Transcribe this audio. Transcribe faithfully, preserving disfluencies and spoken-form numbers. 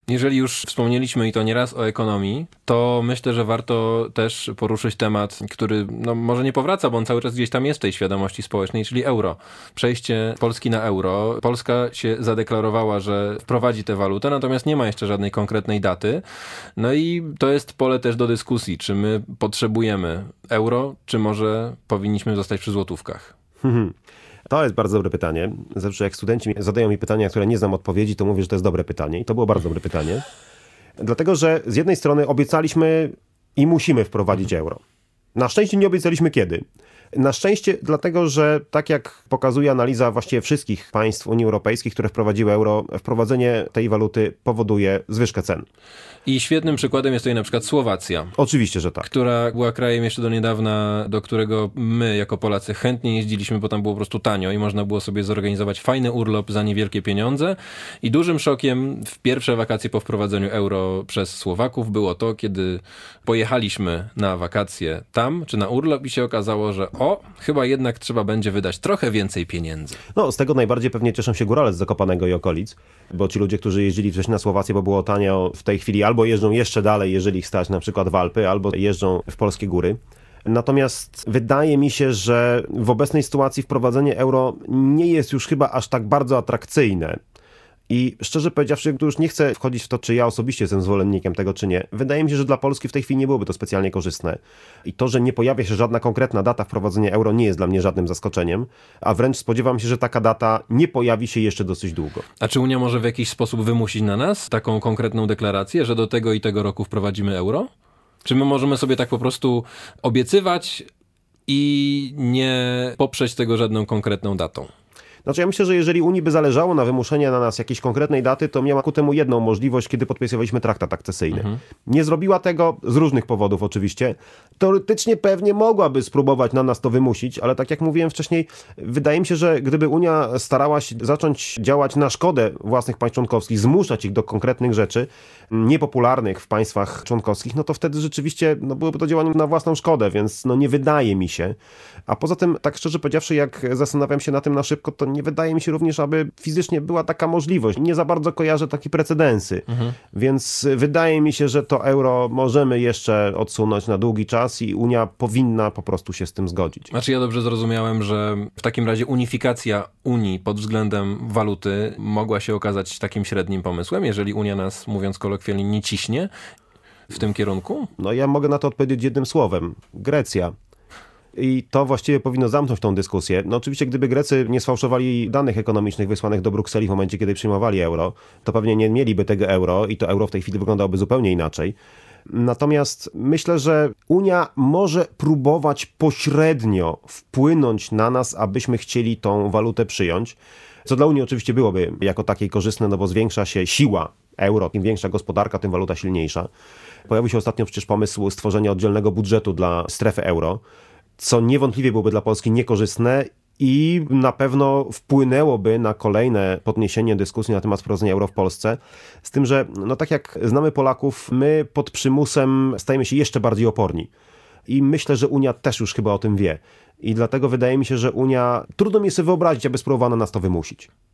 Jeżeli już wspomnieliśmy i to nieraz o ekonomii, to myślę, że warto też poruszyć temat, który no, może nie powraca, bo on cały czas gdzieś tam jest w tej świadomości społecznej, czyli euro. Przejście Polski na euro. Polska się zadeklarowała, że wprowadzi tę walutę, natomiast nie ma jeszcze żadnej konkretnej daty. No i to jest pole też do dyskusji, czy my potrzebujemy euro, czy może powinniśmy zostać przy złotówkach. Hmm. To jest bardzo dobre pytanie. Zawsze jak studenci zadają mi pytania, które nie znam odpowiedzi, to mówię, że to jest dobre pytanie. I to było bardzo dobre pytanie. Dlatego, że z jednej strony obiecaliśmy i musimy wprowadzić euro. Na szczęście nie obiecaliśmy kiedy. Na szczęście dlatego, że tak jak pokazuje analiza właściwie wszystkich państw Unii Europejskiej, które wprowadziły euro, wprowadzenie tej waluty powoduje zwyżkę cen. I świetnym przykładem jest tutaj na przykład Słowacja. Oczywiście, że tak. Która była krajem jeszcze do niedawna, do którego my jako Polacy chętnie jeździliśmy, bo tam było po prostu tanio i można było sobie zorganizować fajny urlop za niewielkie pieniądze. I dużym szokiem w pierwsze wakacje po wprowadzeniu euro przez Słowaków było to, kiedy pojechaliśmy na wakacje tam, czy na urlop i się okazało, że o, chyba jednak trzeba będzie wydać trochę więcej pieniędzy. No, z tego najbardziej pewnie cieszą się górale z Zakopanego i okolic, bo ci ludzie, którzy jeździli wcześniej na Słowację, bo było tanio, w tej chwili albo jeżdżą jeszcze dalej, jeżeli ich stać na przykład w Alpy, albo jeżdżą w polskie góry. Natomiast wydaje mi się, że w obecnej sytuacji wprowadzenie euro nie jest już chyba aż tak bardzo atrakcyjne. I szczerze powiedziawszy, tu już nie chcę wchodzić w to, czy ja osobiście jestem zwolennikiem tego, czy nie. Wydaje mi się, że dla Polski w tej chwili nie byłoby to specjalnie korzystne. I to, że nie pojawia się żadna konkretna data wprowadzenia euro, nie jest dla mnie żadnym zaskoczeniem, a wręcz spodziewam się, że taka data nie pojawi się jeszcze dosyć długo. A czy Unia może w jakiś sposób wymusić na nas taką konkretną deklarację, że do tego i tego roku wprowadzimy euro? Czy my możemy sobie tak po prostu obiecywać i nie poprzeć tego żadną konkretną datą? Znaczy ja myślę, że jeżeli Unii by zależało na wymuszenie na nas jakiejś konkretnej daty, to miała ku temu jedną możliwość, kiedy podpisywaliśmy traktat akcesyjny. Mhm. Nie zrobiła tego z różnych powodów oczywiście. Teoretycznie pewnie mogłaby spróbować na nas to wymusić, ale tak jak mówiłem wcześniej, wydaje mi się, że gdyby Unia starała się zacząć działać na szkodę własnych państw członkowskich, zmuszać ich do konkretnych rzeczy, niepopularnych w państwach członkowskich, no to wtedy rzeczywiście no, byłoby to działanie na własną szkodę, więc no, nie wydaje mi się. A poza tym, tak szczerze powiedziawszy, jak zastanawiam się na tym na szybko, to nie wydaje mi się również, aby fizycznie była taka możliwość. Nie za bardzo kojarzę takie precedensy. Mhm. Więc wydaje mi się, że to euro możemy jeszcze odsunąć na długi czas i Unia powinna po prostu się z tym zgodzić. Znaczy ja dobrze zrozumiałem, że w takim razie unifikacja Unii pod względem waluty mogła się okazać takim średnim pomysłem, jeżeli Unia nas, mówiąc kolokwialnie, nie ciśnie w tym kierunku? No ja mogę na to odpowiedzieć jednym słowem. Grecja. I to właściwie powinno zamknąć tą dyskusję. No oczywiście, gdyby Grecy nie sfałszowali danych ekonomicznych wysłanych do Brukseli w momencie, kiedy przyjmowali euro, to pewnie nie mieliby tego euro i to euro w tej chwili wyglądałoby zupełnie inaczej. Natomiast myślę, że Unia może próbować pośrednio wpłynąć na nas, abyśmy chcieli tą walutę przyjąć, co dla Unii oczywiście byłoby jako takiej korzystne, no bo zwiększa się siła euro, im większa gospodarka, tym waluta silniejsza. Pojawił się ostatnio przecież pomysł stworzenia oddzielnego budżetu dla strefy euro, co niewątpliwie byłoby dla Polski niekorzystne i na pewno wpłynęłoby na kolejne podniesienie dyskusji na temat wprowadzenia euro w Polsce. Z tym, że no tak jak znamy Polaków, my pod przymusem stajemy się jeszcze bardziej oporni. I myślę, że Unia też już chyba o tym wie. I dlatego wydaje mi się, że Unia, trudno mi sobie wyobrazić, aby spróbowano nas to wymusić.